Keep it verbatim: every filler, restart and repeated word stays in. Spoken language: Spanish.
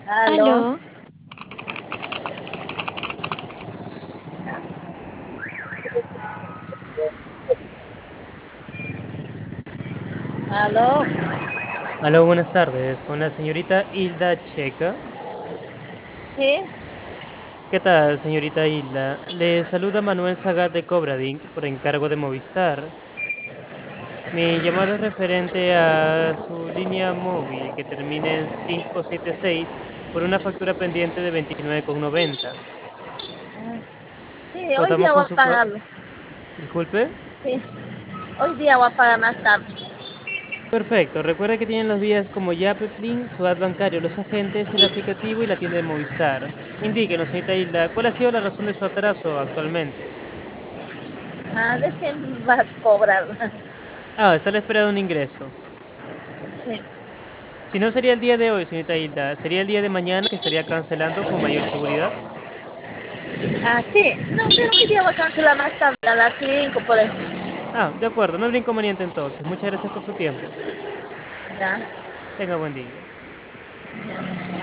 Aló, Aló, aló, Aló, buenas tardes, con la señorita Hilda Checa. sí, ¿Qué tal, señorita Hilda? Le saluda Manuel Sagat de Cobradink por encargo de Movistar. Mi llamado es referente a su línea móvil que termina en cinco siete seis por una factura pendiente de veintinueve con noventa. sí, hoy Contamos día voy con a su... cua- pagarlo, Disculpe. sí, hoy día voy a pagar más tarde. Perfecto. Recuerda que tienen los días como Yapeplin, su ad bancario, los agentes, el aplicativo y la tienda de Movistar. Indíquenos, señorita Hilda, ¿cuál ha sido la razón de su atraso actualmente? Ah, ¿de quién va a cobrar? Ah, está a la espera de un ingreso. Sí. Si no sería el día de hoy, señorita Hilda, sería el día de mañana que estaría cancelando con mayor seguridad. Ah, sí, no, pero hoy día voy a cancelar más tarde, a las cinco por eso. Ah, de acuerdo, no habrá inconveniente entonces. Muchas gracias por su tiempo. Ya. Tenga buen día.